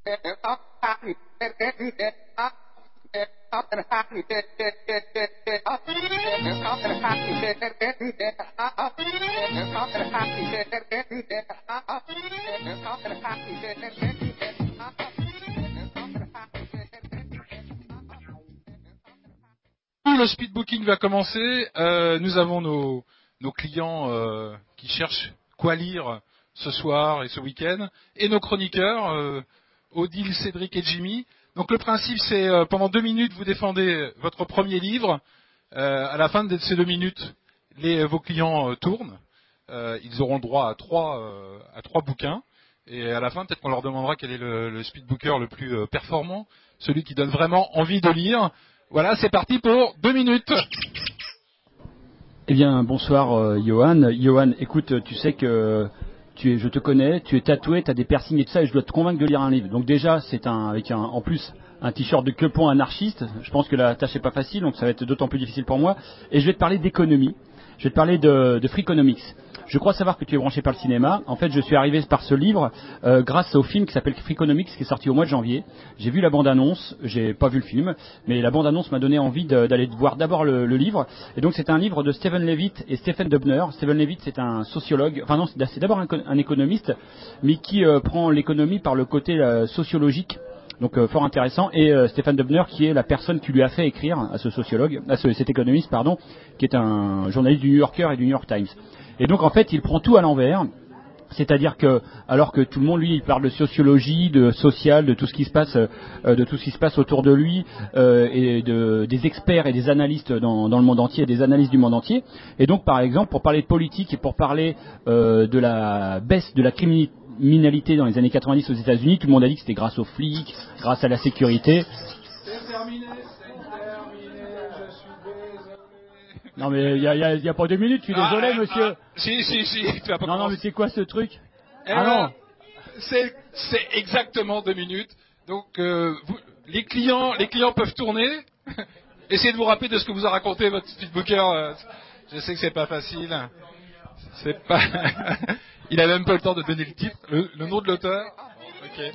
Le speedbooking va commencer. Nous avons nos clients qui cherchent quoi lire ce soir et ce week-end, et nos chroniqueurs, Odile, Cédric et Jimmy. Donc le principe, c'est pendant 2 minutes, vous défendez votre premier livre. À la fin de ces 2 minutes, vos clients tournent. Ils auront le droit à trois bouquins. Et à la fin, peut-être qu'on leur demandera quel est le speedbooker le plus performant, celui qui donne vraiment envie de lire. Voilà, c'est parti pour 2 minutes. Eh bien, bonsoir Johan. Johan, écoute, tu sais que je te connais, tu es tatoué, tu as des piercings et tout ça, et je dois te convaincre de lire un livre. Donc déjà, c'est en plus un t-shirt de quepon anarchiste. Je pense que la tâche n'est pas facile, donc ça va être d'autant plus difficile pour moi. Et je vais te parler d'économie. Je vais te parler de Freakonomics. Je crois savoir que tu es branché par le cinéma. En fait, je suis arrivé par ce livre grâce au film qui s'appelle Freakonomics, qui est sorti au mois de janvier. J'ai vu la bande-annonce, j'ai pas vu le film, mais la bande-annonce m'a donné envie d'aller voir d'abord le livre. Et donc, c'est un livre de Stephen Levitt et Stephen Dubner. Stephen Levitt, c'est un sociologue, enfin non, c'est d'abord un économiste, mais qui prend l'économie par le côté sociologique. Donc fort intéressant, et Stephen Dubner qui est la personne qui lui a fait écrire à cet économiste, qui est un journaliste du New Yorker et du New York Times. Et donc en fait il prend tout à l'envers, c'est-à-dire que alors que tout le monde lui il parle de sociologie, de social, de tout ce qui se passe autour de lui, et des experts et des analystes dans le monde entier, des analystes du monde entier. Et donc par exemple pour parler de politique et pour parler de la baisse de la criminalité dans les années 90 aux États-Unis, tout le monde a dit que c'était grâce aux flics, grâce à la sécurité. C'est terminé, je suis désolé. Non mais il y a pas 2 minutes, je suis désolé monsieur. Si, tu vas pas Non, mais c'est quoi ce truc? Non. C'est exactement 2 minutes. Donc les clients peuvent tourner. Essayez de vous rappeler de ce que vous a raconté votre speedbooker. Je sais que c'est pas facile. C'est pas. Il a même pas le temps de donner le titre, le nom de l'auteur. Ok.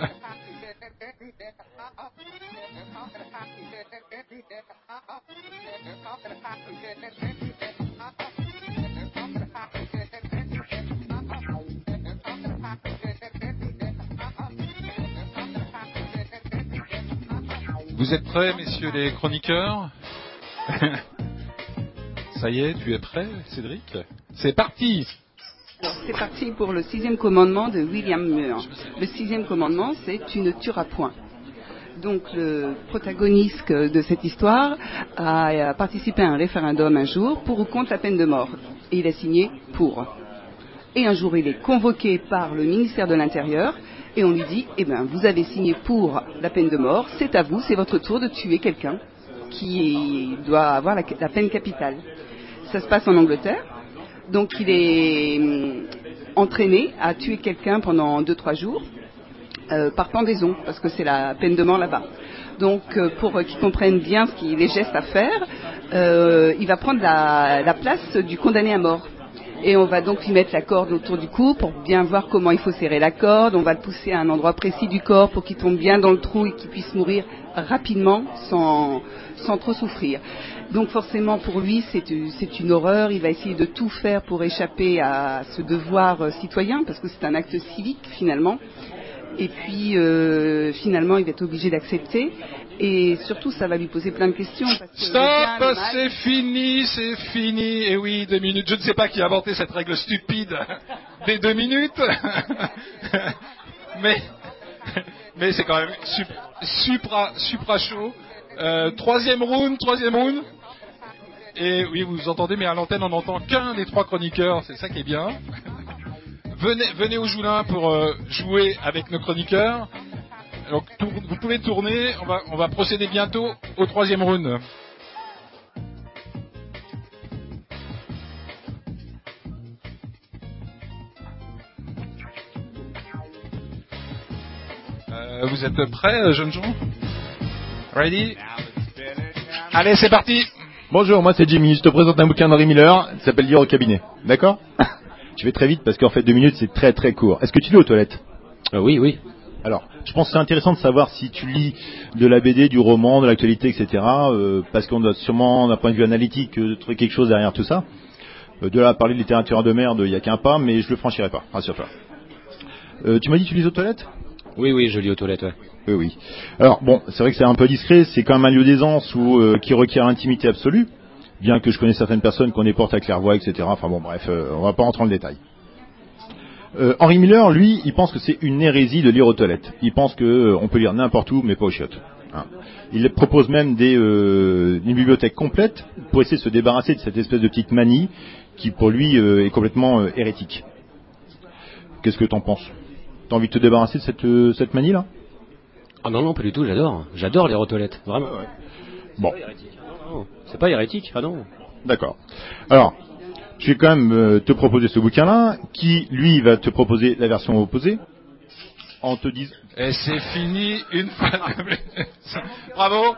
Vous êtes prêts, messieurs les chroniqueurs? Ça y est, tu es prêt, Cédric? C'est parti! Alors, c'est parti pour le 6e commandement de William Moore. Le 6e commandement, c'est « Tu ne tueras point ». Donc, le protagoniste de cette histoire a participé à un référendum un jour pour ou contre la peine de mort. Et il a signé « pour ». Et un jour, il est convoqué par le ministère de l'Intérieur et on lui dit « Eh bien, vous avez signé pour la peine de mort, c'est à vous, c'est votre tour de tuer quelqu'un qui doit avoir la peine capitale ». Ça se passe en Angleterre. Donc il est entraîné à tuer quelqu'un pendant 2-3 jours par pendaison, parce que c'est la peine de mort là-bas. Donc pour qu'ils comprennent bien les gestes à faire, il va prendre la place du condamné à mort. Et on va donc lui mettre la corde autour du cou pour bien voir comment il faut serrer la corde. On va le pousser à un endroit précis du corps pour qu'il tombe bien dans le trou et qu'il puisse mourir rapidement sans trop souffrir. Donc forcément pour lui c'est une horreur, il va essayer de tout faire pour échapper à ce devoir citoyen, parce que c'est un acte civique finalement, et puis finalement il va être obligé d'accepter, et surtout ça va lui poser plein de questions. Parce que Stop, c'est fini, et oui, 2 minutes, je ne sais pas qui a inventé cette règle stupide des 2 minutes, mais c'est quand même supra chaud. Troisième round. Et oui, vous entendez, mais à l'antenne, on n'entend qu'un des 3 chroniqueurs, c'est ça qui est bien. Venez au Joulin pour jouer avec nos chroniqueurs. Donc, vous pouvez tourner, on va procéder bientôt au 3e round. Vous êtes prêts, jeunes gens? Ready? Allez, c'est parti! Bonjour, moi c'est Jimmy, je te présente un bouquin d'Henry Miller, il s'appelle Lire au cabinet. D'accord? Je vais très vite parce qu'en fait 2 minutes c'est très très court. Est-ce que tu lis aux toilettes? Oui. Alors, je pense que c'est intéressant de savoir si tu lis de la BD, du roman, de l'actualité, etc. Parce qu'on doit sûrement, d'un point de vue analytique, trouver quelque chose derrière tout ça. De là à parler de littérature de merde, il n'y a qu'un pas, mais je le franchirai pas, rassure-toi. Tu m'as dit que tu lis aux toilettes ? Oui, je lis aux toilettes, ouais. Oui. Alors, bon, c'est vrai que c'est un peu discret, c'est quand même un lieu d'aisance qui requiert l'intimité absolue, bien que je connais certaines personnes qui ont des portes à claire-voie, etc. Enfin bon, bref, on va pas rentrer dans le détail. Henry Miller, lui, il pense que c'est une hérésie de lire aux toilettes. Il pense qu'on peut lire n'importe où, mais pas aux chiottes. Hein. Il propose même une bibliothèque complète pour essayer de se débarrasser de cette espèce de petite manie qui, pour lui, est complètement hérétique. Qu'est-ce que t'en penses ? T'as envie de te débarrasser de cette manie-là ? Ah non, pas du tout, j'adore lire aux toilettes, vraiment. Ouais. Bon. C'est pas hérétique, ah non. D'accord. Alors, je vais quand même te proposer ce bouquin-là, qui, lui, va te proposer la version opposée, en te disant... Et c'est fini une fois de plus. Bravo.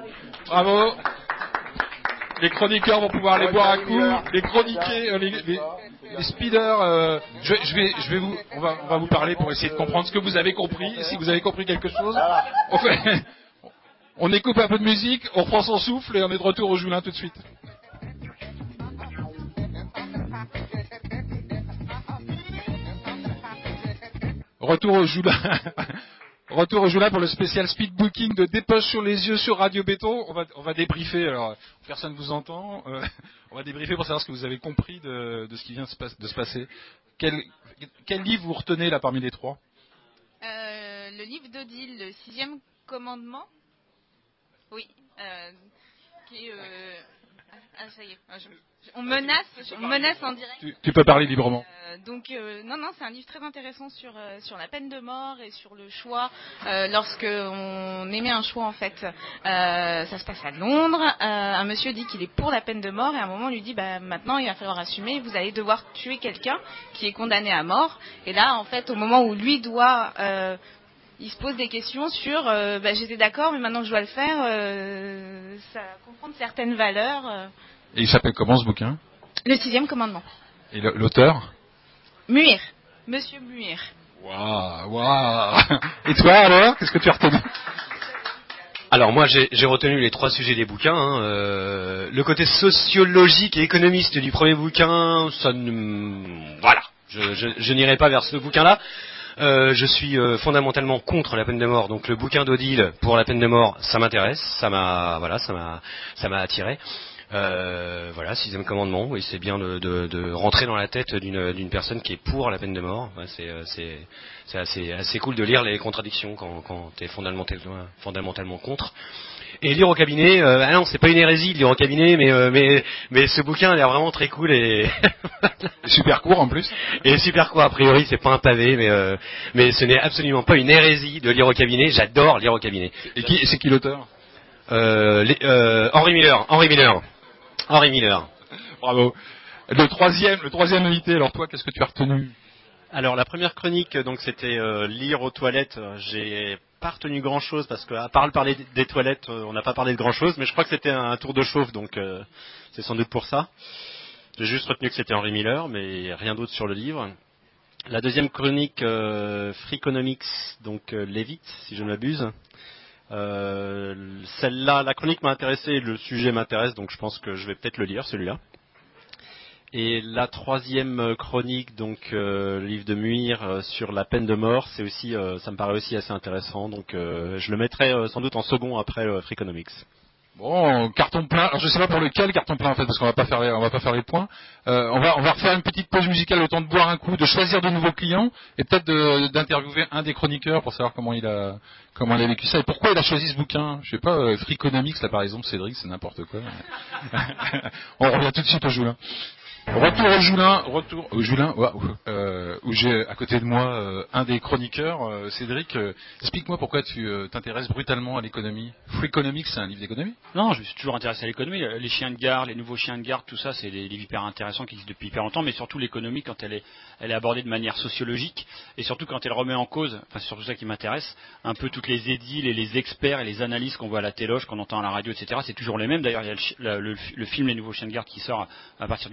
Les chroniqueurs vont pouvoir aller boire un coup, les chroniquer, les speeders. On va vous parler pour essayer de comprendre ce que vous avez compris. Si vous avez compris quelque chose, on écoute un peu de musique, on reprend son souffle et on est de retour au Joulin tout de suite. Retour au Joulin pour le spécial speed booking de Dépêche sur les yeux sur Radio Béton. On va débriefer, alors personne ne vous entend, on va débriefer pour savoir ce que vous avez compris de ce qui vient de se passer. Quel livre vous retenez là parmi les trois ? Le livre d'Odile, le 6e commandement. Oui. Qui est... ça y est. On menace en direct. Tu peux parler librement. Non, c'est un livre très intéressant sur la peine de mort et sur le choix. Lorsque on émet un choix, en fait, ça se passe à Londres. Un monsieur dit qu'il est pour la peine de mort et à un moment on lui dit, maintenant il va falloir assumer. Vous allez devoir tuer quelqu'un qui est condamné à mort. Et là, en fait, au moment où lui doit il se pose des questions sur j'étais d'accord, mais maintenant que je dois le faire, ça confronte certaines valeurs. Et il s'appelle comment ce bouquin ? Le 6e commandement. Et l'auteur ? Muir. Monsieur Muir. Waouh. Et toi alors, qu'est-ce que tu as retenu ? Alors moi j'ai retenu les 3 sujets des bouquins. Le côté sociologique et économiste du premier bouquin, voilà. Je n'irai pas vers ce bouquin-là. Je suis fondamentalement contre la peine de mort, donc le bouquin d'Odile pour la peine de mort, ça m'intéresse, ça m'a attiré. 6e commandement, oui, c'est bien de rentrer dans la tête d'une personne qui est pour la peine de mort. Ouais, c'est assez cool de lire les contradictions quand t'es fondamentalement contre. Et lire au cabinet, non, c'est pas une hérésie de lire au cabinet, mais ce bouquin a l'air vraiment très cool et super court en plus. Et super court, a priori, c'est pas un pavé, mais ce n'est absolument pas une hérésie de lire au cabinet. J'adore lire au cabinet. Et c'est qui l'auteur ? Henry Miller. Bravo. Le troisième invité, alors toi, qu'est-ce que tu as retenu ? Alors la première chronique, donc c'était lire aux toilettes. J'ai pas retenu grand chose parce qu'à part parler des toilettes, on n'a pas parlé de grand chose, mais je crois que c'était un tour de chauffe, donc c'est sans doute pour ça. J'ai juste retenu que c'était Henry Miller, mais rien d'autre sur le livre. La deuxième chronique, Freakonomics, donc Levitt, si je ne m'abuse. Celle-là, la chronique m'a intéressé, le sujet m'intéresse, donc je pense que je vais peut-être le lire, celui-là. Et la troisième chronique, donc le livre de Muir sur la peine de mort, c'est aussi, ça me paraît aussi assez intéressant, donc je le mettrai sans doute en second après Freakonomics. Bon, carton plein. Alors je sais pas pour lequel carton plein en fait, parce qu'on va pas faire les points. On va refaire une petite pause musicale, le temps de boire un coup, de choisir de nouveaux clients et peut-être d'interviewer un des chroniqueurs pour savoir comment il a vécu ça et pourquoi il a choisi ce bouquin. Je sais pas, Freakonomics là par exemple, Cédric, c'est n'importe quoi. On revient tout de suite au Joulin. Retour au Joulin, où j'ai à côté de moi un des chroniqueurs, Cédric. Explique-moi pourquoi tu t'intéresses brutalement à l'économie. Freakonomics, c'est un livre d'économie ? Non, je me suis toujours intéressé à l'économie. Les chiens de gare, les nouveaux chiens de gare, tout ça, c'est des livres hyper intéressants qui existent depuis hyper longtemps, mais surtout l'économie quand elle est abordée de manière sociologique et surtout quand elle remet en cause, enfin c'est surtout ça qui m'intéresse, un peu toutes les édiles et les experts et les analyses qu'on voit à la téloge, qu'on entend à la radio, etc. C'est toujours les mêmes. D'ailleurs, il y a le film Les nouveaux chiens de gare qui sort à partir du livre.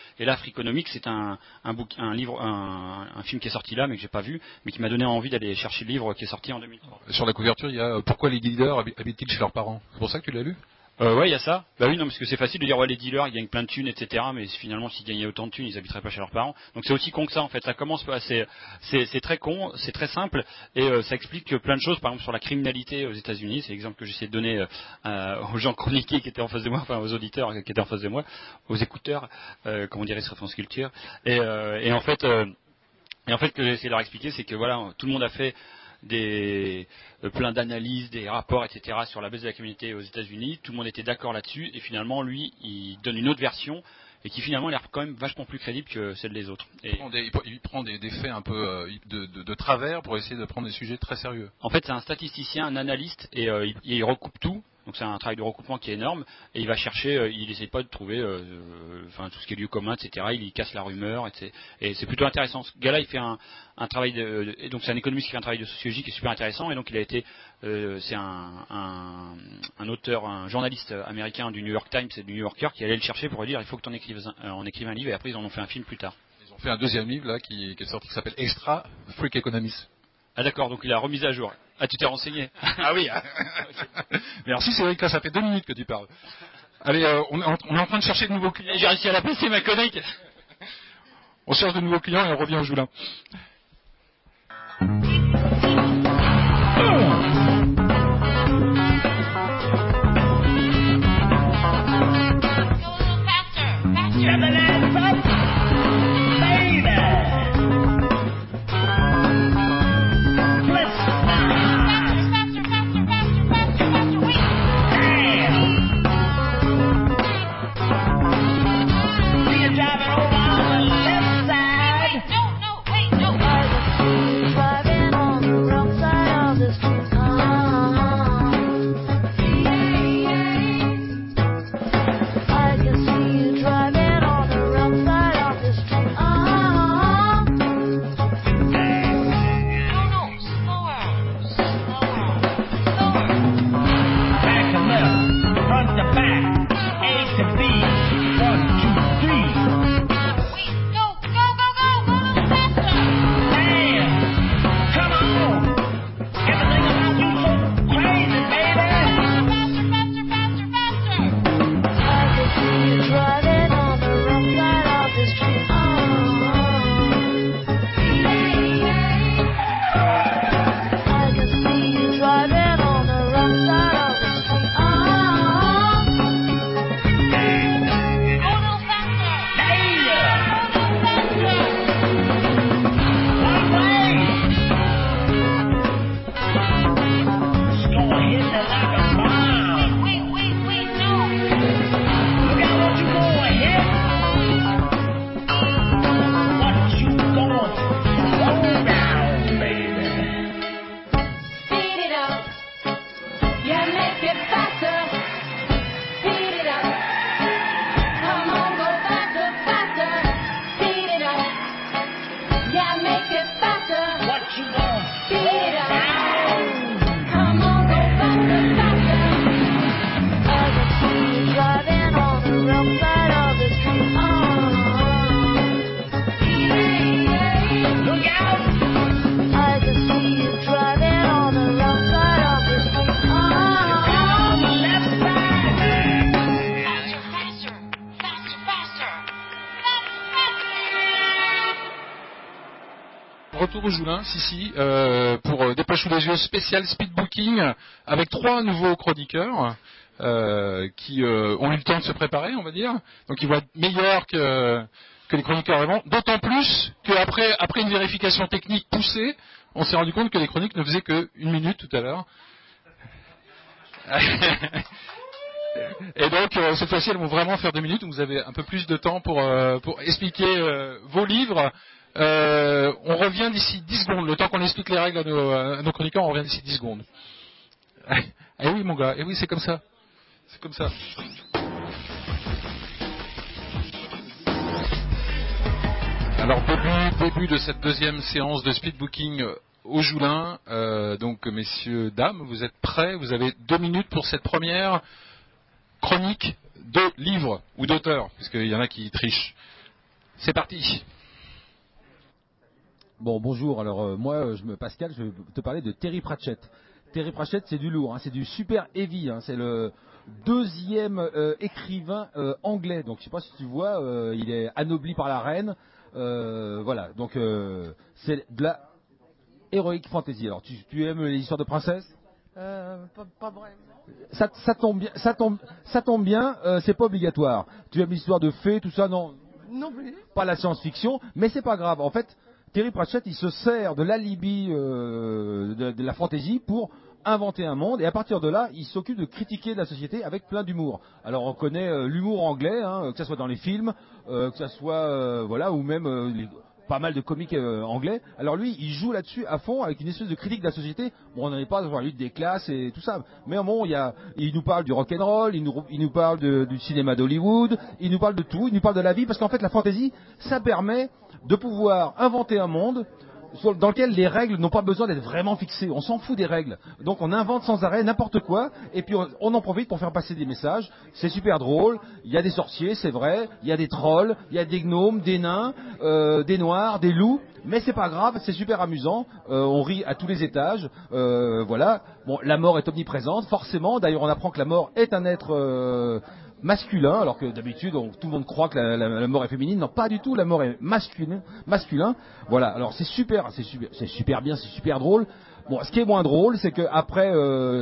Et là, Freakonomics, c'est un film qui est sorti là, mais que j'ai pas vu, mais qui m'a donné envie d'aller chercher le livre qui est sorti en 2003. Sur la couverture, il y a pourquoi les dealers habitent-ils chez leurs parents. C'est pour ça que tu l'as lu? Ouais, il y a ça. Bah oui, non, parce que c'est facile de dire ouais, les dealers, ils gagnent plein de thunes, etc. Mais finalement, s'ils gagnaient autant de thunes, ils habiteraient pas chez leurs parents. Donc c'est aussi con que ça, en fait. Ça commence, c'est très con, c'est très simple, et ça explique plein de choses. Par exemple, sur la criminalité aux États-Unis, c'est l'exemple que j'essaie de donner aux gens chroniqués qui étaient en face de moi, enfin aux auditeurs qui étaient en face de moi, aux écouteurs, comme on dirait sur France Culture. Et en fait, ce que j'ai essayé de leur expliquer, c'est que voilà, tout le monde a fait plein d'analyses, des rapports, etc. sur la baisse de la criminalité aux États-Unis. Tout le monde était d'accord là-dessus, et finalement, lui, il donne une autre version, et qui finalement a l'air quand même vachement plus crédible que celle des autres. Et il prend des faits un peu de travers pour essayer de prendre des sujets très sérieux. En fait, c'est un statisticien, un analyste, et il recoupe tout. Donc c'est un travail de recoupement qui est énorme, et il va chercher, il n'essaie pas de trouver tout ce qui est lieu commun, etc. Il casse la rumeur, etc. Et c'est plutôt intéressant. Ce gars-là, il fait un travail et donc c'est un économiste qui fait un travail de sociologie qui est super intéressant, et donc il a été, c'est un auteur, un journaliste américain du New York Times et du New Yorker qui allait le chercher pour lui dire il faut que tu en écrives un livre, et après ils en ont fait un film plus tard. Ils ont fait un deuxième livre là qui est sorti qui s'appelle Extra Freak Economist. Ah d'accord, donc il a remis à jour. Ah, tu t'es renseigné? Ah oui. Merci Cédric, là ça fait 2 minutes que tu parles. Allez, on est en train de chercher de nouveaux clients. J'ai réussi à la placer, ma connerie. On cherche de nouveaux clients et on revient au Joulin. Retour au Joulin, pour des poches sous les yeux spécial speed booking avec 3 nouveaux chroniqueurs qui ont eu le temps de se préparer, on va dire. Donc ils vont être meilleurs que les chroniqueurs avant. D'autant plus qu'après une vérification technique poussée, on s'est rendu compte que les chroniques ne faisaient que 1 minute tout à l'heure. Et donc cette fois-ci elles vont vraiment faire 2 minutes, donc vous avez un peu plus de temps pour expliquer vos livres. On revient d'ici 10 secondes, le temps qu'on explique les règles à nos chroniqueurs, on revient d'ici 10 secondes. Eh oui mon gars, eh oui c'est comme ça. C'est comme ça. Alors début de cette deuxième séance de speed booking au Joulin. Donc messieurs, dames, vous êtes prêts? Vous avez 2 minutes pour cette première chronique de livre ou d'auteur, puisqu'il y en a qui trichent. C'est parti. Bon, bonjour. Alors moi, Pascal, je vais te parler de Terry Pratchett. Terry Pratchett, c'est du lourd, hein, c'est du super heavy. Hein, c'est le deuxième écrivain anglais. Donc je sais pas si tu vois, il est anobli par la reine. Voilà. Donc c'est de la heroic fantasy. Alors tu aimes les histoires de princesses? Pas vraiment. Ça tombe bien. C'est pas obligatoire. Tu aimes l'histoire de fées, tout ça, non? Non plus. Pas la science-fiction, mais c'est pas grave. En fait, Terry Pratchett, il se sert de l'alibi de la fantaisie pour inventer un monde, et à partir de là, il s'occupe de critiquer la société avec plein d'humour. Alors on connaît l'humour anglais, hein, que ce soit dans les films, que ce soit voilà, ou même pas mal de comiques anglais. Alors lui, il joue là-dessus à fond avec une espèce de critique de la société. Bon, on n'en est pas dans la lutte des classes et tout ça, mais bon, il nous parle du rock and roll, il nous parle du cinéma d'Hollywood, il nous parle de tout, il nous parle de la vie, parce qu'en fait, la fantaisie, ça permet de pouvoir inventer un monde dans lequel les règles n'ont pas besoin d'être vraiment fixées. On s'en fout des règles. Donc on invente sans arrêt n'importe quoi, et puis on en profite pour faire passer des messages. C'est super drôle. Il y a des sorciers, c'est vrai. Il y a des trolls, il y a des gnomes, des nains, des noirs, des loups. Mais c'est pas grave, c'est super amusant. On rit à tous les étages. Voilà. Bon, la mort est omniprésente, forcément. D'ailleurs, on apprend que la mort est un être masculin, alors que d'habitude tout le monde croit que la mort est féminine. Non, pas du tout, la mort est masculin. Voilà, alors c'est super bien, c'est super drôle. Bon, ce qui est moins drôle, c'est qu'après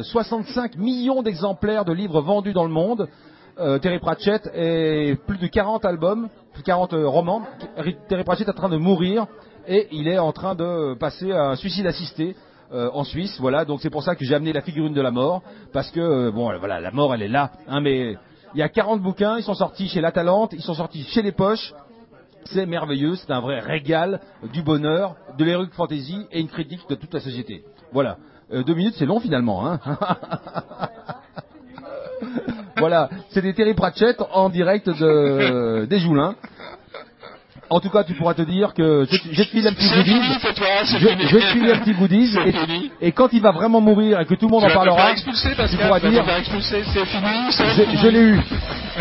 65 millions d'exemplaires de livres vendus dans le monde, Terry Pratchett et plus de 40 albums, 40 romans, Terry Pratchett est en train de mourir et il est en train de passer à un suicide assisté. En Suisse, voilà, donc c'est pour ça que j'ai amené la figurine de la mort, parce que bon, voilà, la mort elle est là, hein, mais il y a 40 bouquins, ils sont sortis chez La Talente, ils sont sortis chez Les Poches. C'est merveilleux, c'est un vrai régal, du bonheur, de l'heroic fantasy et une critique de toute la société. Voilà. 2 minutes, c'est long finalement, hein. Voilà, c'est des Terry Pratchett en direct des Joulins. En tout cas, tu pourras te dire que je te file un petit goodies. Je te file un petit goodies. Et quand il va vraiment mourir et que tout le monde en parlera, tu pourras dire c'est fini. Je l'ai eu.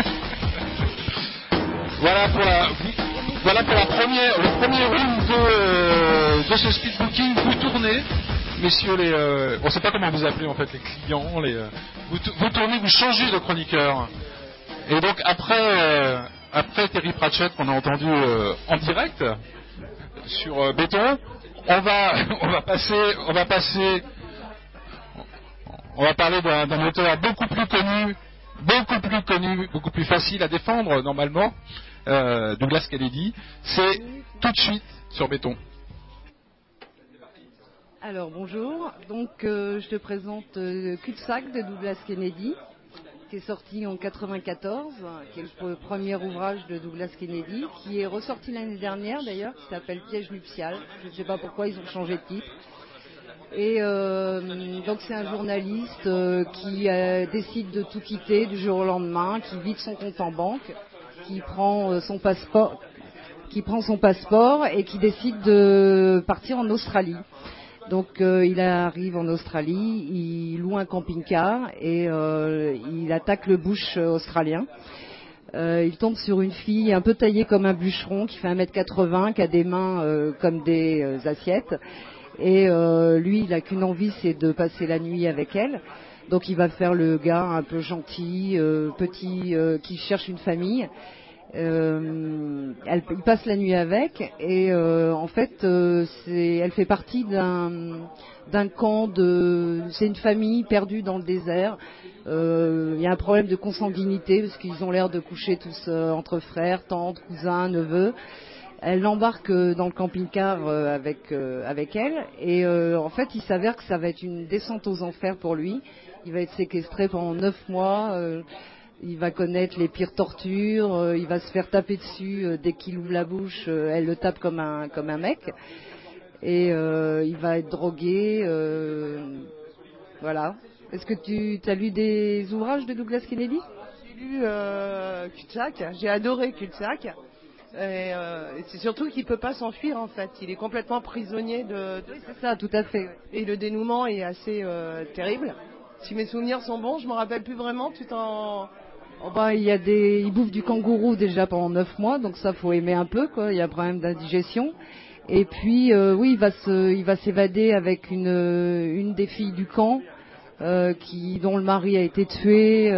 Voilà pour le premier round de ce speedbooking. Vous tournez, messieurs on ne sait pas comment vous appelez en fait les clients. Vous tournez, vous changez de chroniqueur. Et donc après Terry Pratchett qu'on a entendu en direct sur Béton, on va parler d'un auteur beaucoup plus connu, beaucoup plus facile à défendre normalement, Douglas Kennedy. C'est tout de suite sur Béton. Alors bonjour, donc je te présente Cul-de-sac de Douglas Kennedy, qui est sorti en 94, qui est le premier ouvrage de Douglas Kennedy, qui est ressorti l'année dernière d'ailleurs, qui s'appelle Piège nuptial. Je ne sais pas pourquoi ils ont changé de titre. Et donc c'est un journaliste qui décide de tout quitter du jour au lendemain, qui vide son compte en banque, qui prend son passeport et qui décide de partir en Australie. Donc il arrive en Australie, il loue un camping-car et il attaque le bush australien. Il tombe sur une fille un peu taillée comme un bûcheron, qui fait 1m80, qui a des mains comme des assiettes. Et lui, il n'a qu'une envie, c'est de passer la nuit avec elle. Donc il va faire le gars un peu gentil, petit, qui cherche une famille. Il passe la nuit avec et en fait elle fait partie d'un camp c'est une famille perdue dans le désert. Il y a un problème de consanguinité parce qu'ils ont l'air de coucher tous entre frères, tantes, cousins, neveux. Elle l'embarque dans le camping-car avec elle et en fait il s'avère que ça va être une descente aux enfers pour lui. Il va être séquestré pendant 9 mois. Il va connaître les pires tortures, il va se faire taper dessus dès qu'il ouvre la bouche, elle le tape comme un mec. Et il va être drogué, voilà. Est-ce que tu as lu des ouvrages de Douglas Kennedy? J'ai lu Cul-de-sac, j'ai adoré Cul-de-sac. Et c'est surtout qu'il ne peut pas s'enfuir en fait, il est complètement prisonnier de... Oui, c'est ça, tout à fait. Et le dénouement est assez terrible. Si mes souvenirs sont bons, je ne me rappelle plus vraiment, Oh bah, il bouffe du kangourou déjà pendant 9 mois, donc ça faut aimer un peu, quoi. Il y a un problème d'indigestion. Et puis oui, il va s'évader avec une des filles du camp, dont le mari a été tué.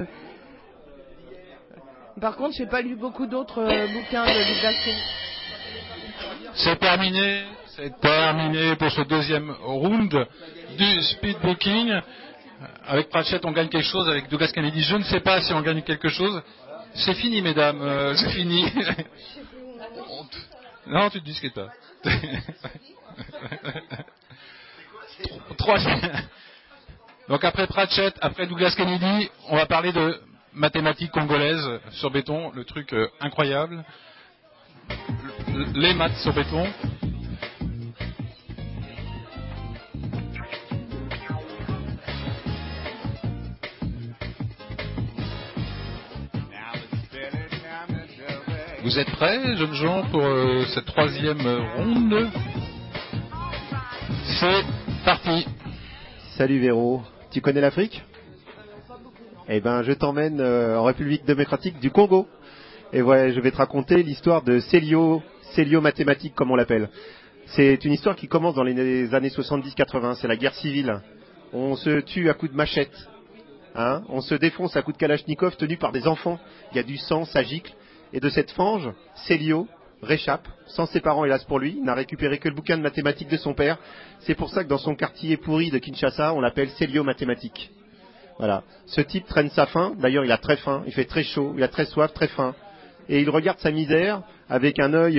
Par contre, j'ai pas lu beaucoup d'autres bouquins de Douglas Kennedy. C'est terminé pour ce deuxième round du speedbooking. Avec Pratchett, on gagne quelque chose. Avec Douglas Kennedy, je ne sais pas si on gagne quelque chose. C'est fini, mesdames. C'est fini. Non, tu te discutes pas. Donc après Pratchett, après Douglas Kennedy, on va parler de mathématiques congolaises sur béton, le truc incroyable. Les maths sur béton. Vous êtes prêts, jeunes gens, pour cette troisième ronde? C'est parti. Salut Véro, tu connais l'Afrique? Eh ben, je t'emmène en République démocratique du Congo. Et voilà, je vais te raconter l'histoire de Célio mathématique, comme on l'appelle. C'est une histoire qui commence dans les années 70-80, c'est la guerre civile. On se tue à coups de machette, hein, on se défonce à coups de kalachnikov tenus par des enfants. Il y a du sang, ça gicle. Et de cette fange, Célio réchappe, sans ses parents hélas pour lui, il n'a récupéré que le bouquin de mathématiques de son père. C'est pour ça que dans son quartier pourri de Kinshasa, on l'appelle Célio mathématique. Voilà. Ce type traîne sa faim, d'ailleurs il a très faim, il fait très chaud, il a très soif, très faim. Et il regarde sa misère avec un œil,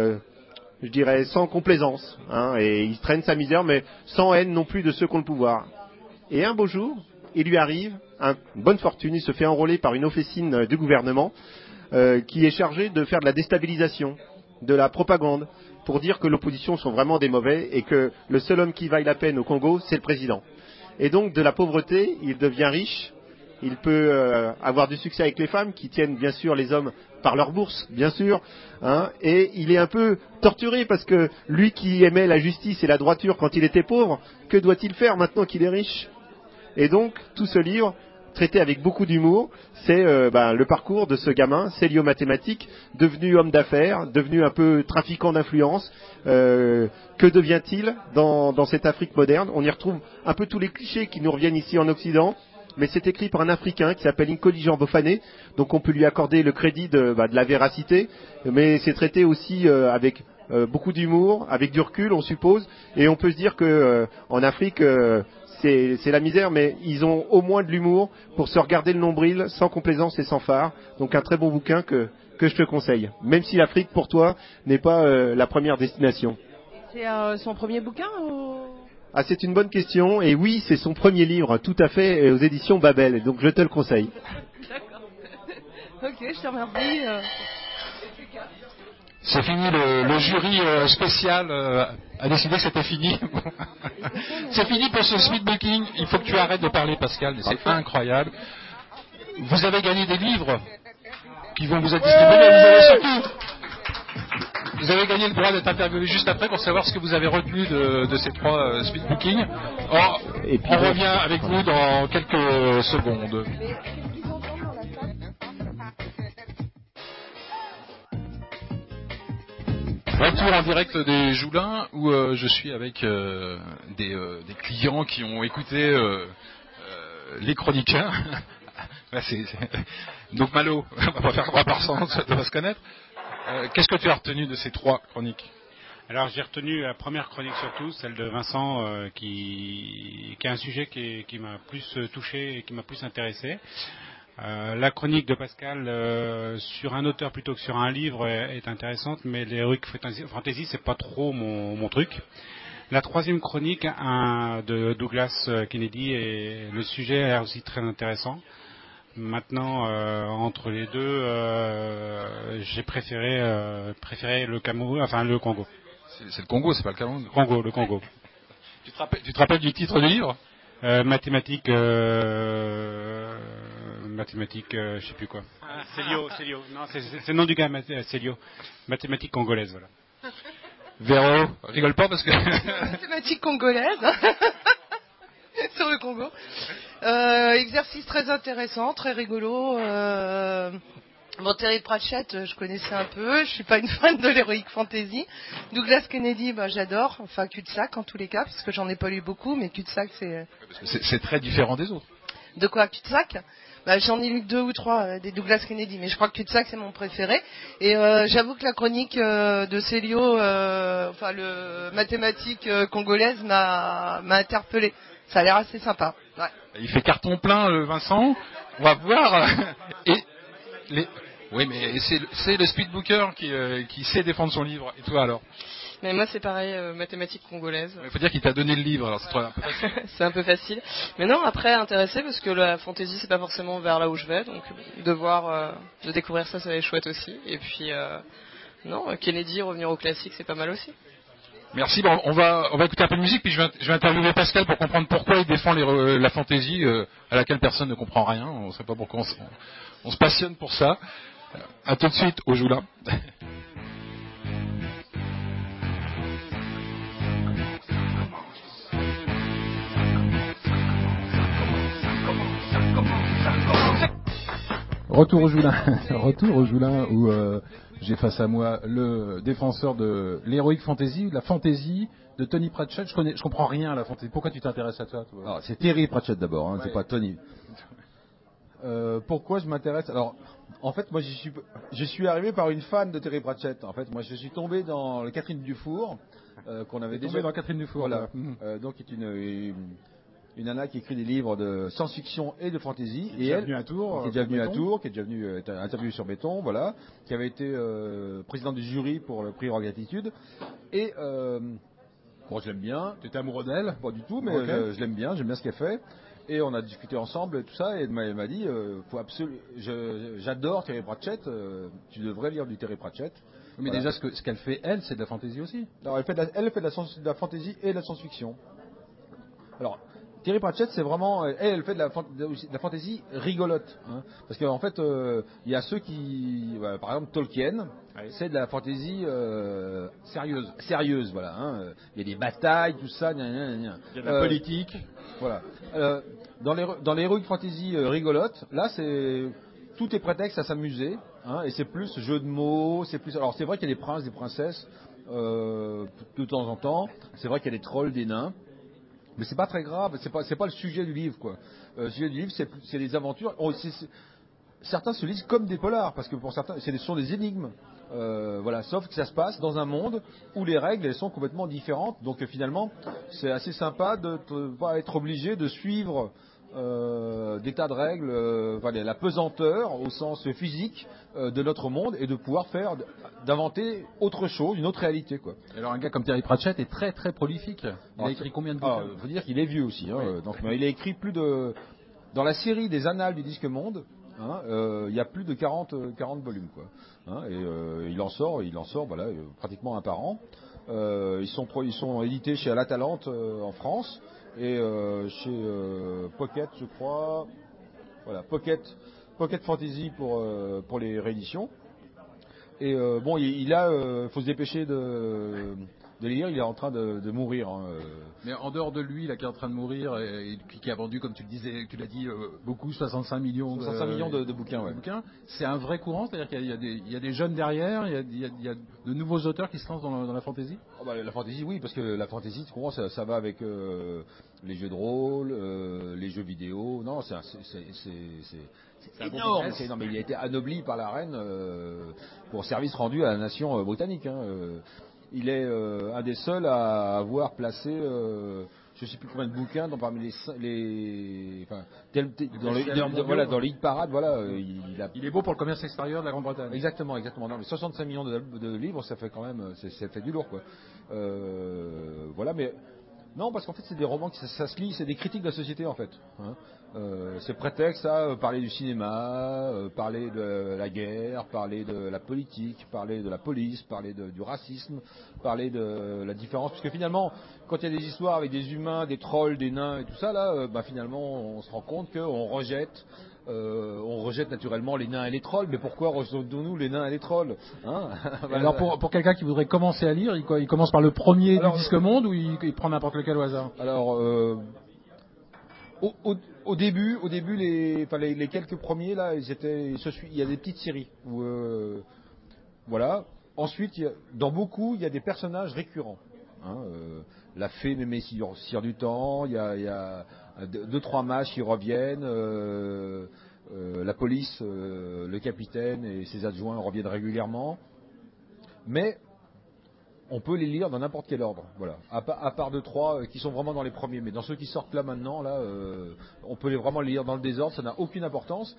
je dirais, sans complaisance. Hein, et il traîne sa misère, mais sans haine non plus de ceux qui ont le pouvoir. Et un beau jour, il lui arrive une bonne fortune, il se fait enrôler par une officine du gouvernement qui est chargée de faire de la déstabilisation, de la propagande, pour dire que l'opposition sont vraiment des mauvais et que le seul homme qui vaille la peine au Congo, c'est le président. Et donc de la pauvreté, il devient riche, il peut avoir du succès avec les femmes qui tiennent bien sûr les hommes par leur bourse, bien sûr, hein, et il est un peu torturé parce que lui qui aimait la justice et la droiture quand il était pauvre, que doit-il faire maintenant qu'il est riche? Et donc tout ce livre, traité avec beaucoup d'humour, c'est le parcours de ce gamin, Célio mathématique, devenu homme d'affaires, devenu un peu trafiquant d'influence. Que devient-il dans cette Afrique moderne? On y retrouve un peu tous les clichés qui nous reviennent ici en Occident, mais c'est écrit par un Africain qui s'appelle Nkoli Jean Bofané, donc on peut lui accorder le crédit de la véracité, mais c'est traité aussi avec beaucoup d'humour, avec du recul on suppose, et on peut se dire que en Afrique c'est la misère, mais ils ont au moins de l'humour pour se regarder le nombril sans complaisance et sans phare. Donc un très bon bouquin que je te conseille, même si l'Afrique pour toi n'est pas la première destination. C'est son premier bouquin ou... Ah, c'est une bonne question, et oui, c'est son premier livre, tout à fait, aux éditions Babel, donc je te le conseille. D'accord. Ok, je te remercie. C'est fini, le jury spécial a décidé que c'était fini. C'est fini pour ce speedbooking. Il faut que tu arrêtes de parler, Pascal, mais c'est incroyable. Vous avez gagné des livres qui vont vous être distribués, mais vous avez surtout... Vous avez gagné le droit d'être interviewé juste après pour savoir ce que vous avez retenu de ces trois speedbookings. Et puis on revient avec vous dans quelques secondes. Retour en direct des Joulins où je suis avec des clients qui ont écouté les chroniqueurs. Donc Malo, on va faire 3%, ça va se connaître. Qu'est-ce que tu as retenu de ces trois chroniques? Alors j'ai retenu la première chronique surtout, celle de Vincent, qui a un sujet qui m'a plus touché et qui m'a plus intéressé. La chronique de Pascal sur un auteur plutôt que sur un livre est intéressante, mais l'heroic fantasy c'est pas trop mon truc. La troisième chronique de Douglas Kennedy, et le sujet a l'air aussi très intéressant. Maintenant, entre les deux, j'ai préféré le Cameroun, enfin le Congo. C'est le Congo, c'est pas le Cameroun. Le Congo. Tu te rappelles du titre du livre? Mathématiques, je sais plus quoi. Célio. Non, c'est le nom du gars, Célio. Mathématiques congolaises, voilà. Véro, rigole pas parce que... Mathématiques congolaises sur le Congo. Exercice très intéressant, très rigolo. Bon, Terry Pratchett, je connaissais un peu. Je suis pas une fan de l'heroic fantasy. Douglas Kennedy, j'adore. Enfin, cul-de-sac en tous les cas, parce que j'en ai pas lu beaucoup, mais cul-de-sac, c'est... C'est très différent des autres. De quoi, cul-de-sac? J'en ai lu 2 ou 3 des Douglas Kennedy, mais je crois que cul-de-sac c'est mon préféré. Et j'avoue que la chronique de Célio, enfin le mathématique congolaise m'a interpellé. Ça a l'air assez sympa. Ouais. Il fait carton plein, Vincent. On va voir. Oui, mais c'est le speedbooker qui sait défendre son livre. Et toi alors? Mais moi c'est pareil, mathématiques congolaises. Il faut dire qu'il t'a donné le livre, alors c'est un peu facile. C'est un peu facile. Mais non, après intéressé parce que la fantasy c'est pas forcément vers là où je vais, donc de découvrir ça va être chouette aussi. Et puis non, Kennedy, revenir au classique c'est pas mal aussi. Merci. Bon, on va écouter un peu de musique, puis je vais interviewer Pascal pour comprendre pourquoi il défend la fantaisie à laquelle personne ne comprend rien. On ne sait pas pourquoi on se passionne pour ça. À tout de suite au Joulin. Retour au Joulin où j'ai face à moi le défenseur de l'heroic fantasy, la fantasy de Tony Pratchett. Je comprends rien à la fantasy. Pourquoi tu t'intéresses à ça, toi? Alors, c'est Terry Pratchett d'abord, hein, ouais. C'est pas Tony. Pourquoi je m'intéresse? Alors, en fait, moi, je suis arrivé par une fan de Terry Pratchett. En fait, moi, je suis tombé dans le Catherine Dufour qu'on avait déjà. Tombé dans Catherine Dufour. Voilà. Donc, qui est une nana qui écrit des livres de science-fiction et de fantasy. Qui est déjà venue à Tours. Qui est déjà venue à Tours, qui est déjà venue interviewée sur Béton, voilà. Qui avait été président du jury pour le prix Rogatitude. Et bon, je l'aime bien. Tu étais amoureux d'elle? Pas du tout, mais okay. Je l'aime bien, j'aime bien ce qu'elle fait. Et on a discuté ensemble et tout ça, et elle m'a dit, j'adore Terry Pratchett, tu devrais lire du Terry Pratchett. Mais voilà. Déjà, ce qu'elle fait, elle, c'est de la fantaisie aussi. Alors, elle fait de la fantaisie et de la science-fiction. Alors, Terry Pratchett, c'est vraiment, elle fait de la fantaisie rigolote, hein, parce qu'en fait, il y a ceux qui, par exemple Tolkien, c'est de la fantaisie sérieuse, voilà. Hein, il y a des batailles, tout ça, il y a de la politique, voilà. Dans l'heroic fantasy rigolote, là, tout est prétexte à s'amuser, hein, et c'est plus jeu de mots, c'est plus. Alors c'est vrai qu'il y a des princes, des princesses, de temps en temps. C'est vrai qu'il y a des trolls, des nains. Mais c'est pas très grave, c'est pas le sujet du livre, quoi. Le sujet du livre, c'est les aventures. Certains se lisent comme des polars, parce que pour certains, ce sont des énigmes. Voilà, sauf que ça se passe dans un monde où les règles, elles sont complètement différentes. Donc finalement, c'est assez sympa de ne pas être obligé de suivre des tas de règles, la pesanteur au sens physique de notre monde, et de pouvoir d'inventer autre chose, une autre réalité, quoi. Alors un gars comme Terry Pratchett est très très prolifique. Il a écrit combien de bouquins? Il faut dire qu'il est vieux aussi, hein, oui. Donc il a écrit dans la série des Annales du Disque Monde, hein, il y a plus de 40 volumes, quoi. Hein, et il en sort voilà, pratiquement un par an. Ils sont édités chez La Talente en France. Et chez Pocket, je crois, voilà, Pocket Fantasy pour les rééditions. Et bon, faut se dépêcher de lire. Il est en train de mourir. Hein. Mais en dehors de lui, là, qui est en train de mourir et qui a vendu, comme tu le disais, tu l'as dit, beaucoup, 65 millions de bouquins. Ouais. C'est un vrai courant, c'est-à-dire qu'il y a des jeunes derrière, il y a de nouveaux auteurs qui se lancent dans la fantasy. La fantasy, oui, parce que la fantasy, ça va avec les jeux de rôle, les jeux vidéo. Non, c'est énorme. C'est énorme. Mais il a été anobli par la reine pour service rendu à la nation britannique. Hein. Il est un des seuls à avoir placé, je ne sais plus combien de bouquins parmi dans les hit parades, voilà. Il est beau pour le commerce extérieur de la Grande-Bretagne. Exactement. Non, mais 65 millions de livres, ça fait quand même, ça fait du lourd, quoi. Voilà, mais non, parce qu'en fait, c'est des romans ça se lit, c'est des critiques de la société, en fait. Hein. C'est prétexte à parler du cinéma, parler de la guerre, parler de la politique, parler de la police, parler du racisme, parler de la différence. Parce que finalement, quand il y a des histoires avec des humains, des trolls, des nains et tout ça, là, finalement, on se rend compte qu'on rejette naturellement les nains et les trolls. Mais pourquoi rejetons-nous les nains et les trolls, hein? Alors pour quelqu'un qui voudrait commencer à lire, il commence par le premier du Disque Monde, ou il prend n'importe lequel au hasard? Alors Au début, les quelques premiers là, il y a des petites séries où, voilà. Ensuite, dans beaucoup, il y a des personnages récurrents. Hein, la fée Mémé Sire du Temps, il y a 2-3 mages qui reviennent, la police, le capitaine et ses adjoints reviennent régulièrement. Mais on peut les lire dans n'importe quel ordre, voilà. À part 2-3 qui sont vraiment dans les premiers, mais dans ceux qui sortent là maintenant, là, on peut vraiment les lire dans le désordre, ça n'a aucune importance.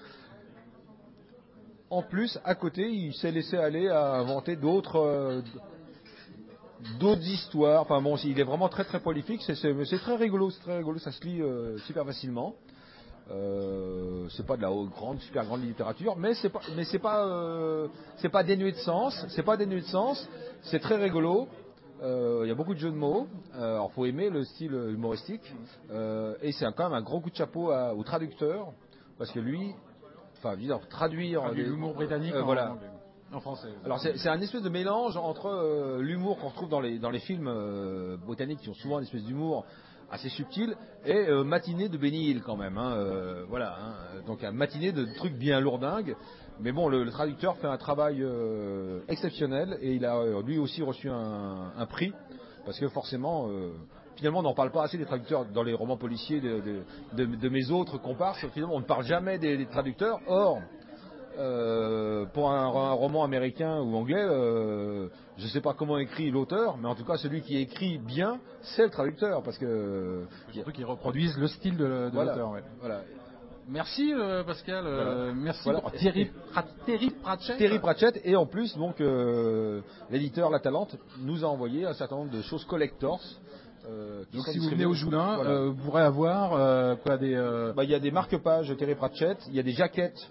En plus, à côté, il s'est laissé aller à inventer d'autres histoires. Enfin bon, il est vraiment très très prolifique. C'est très rigolo, ça se lit super facilement. C'est pas de la super grande littérature, mais c'est pas dénué de sens. C'est très rigolo. Il y a beaucoup de jeux de mots. Alors faut aimer le style humoristique. Et c'est quand même un gros coup de chapeau au traducteur, parce que lui, traduire l'humour britannique en français. Alors c'est un espèce de mélange entre l'humour qu'on retrouve dans les films britanniques qui ont souvent une espèce d'humour assez subtil et Matinée de Benny Hill quand même. Donc un matinée de trucs bien lourdingues. Mais bon, le traducteur fait un travail exceptionnel et il a lui aussi reçu un prix parce que forcément. Finalement, on n'en parle pas assez des traducteurs dans les romans policiers de mes autres comparses. Finalement, on ne parle jamais des traducteurs. Or, pour un roman américain ou anglais, je ne sais pas comment écrit l'auteur, mais en tout cas, celui qui écrit bien, c'est le traducteur. Parce que surtout qu'ils reproduisent le style de l'auteur. Ouais. Voilà. Merci Pascal, merci pour Terry Pratchett. Terry Pratchett, et en plus, donc, l'éditeur La Talente nous a envoyé un certain nombre de choses collectors. Donc si vous venez au Joulin, vous pourrez avoir il y a des marque-pages Terry Pratchett, il y a des jaquettes,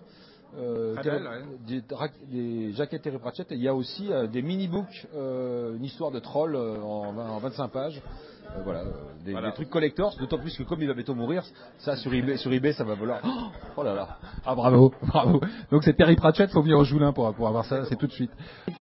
des jaquettes Terry Pratchett, et il y a aussi des mini-books, une histoire de troll en 25 pages. Des trucs collectors, d'autant plus que comme il va bientôt mourir, ça sur eBay ça va valoir. Oh là là. Ah bravo. Donc c'est Terry Pratchett, faut venir au Joulin pour avoir ça, c'est tout de suite.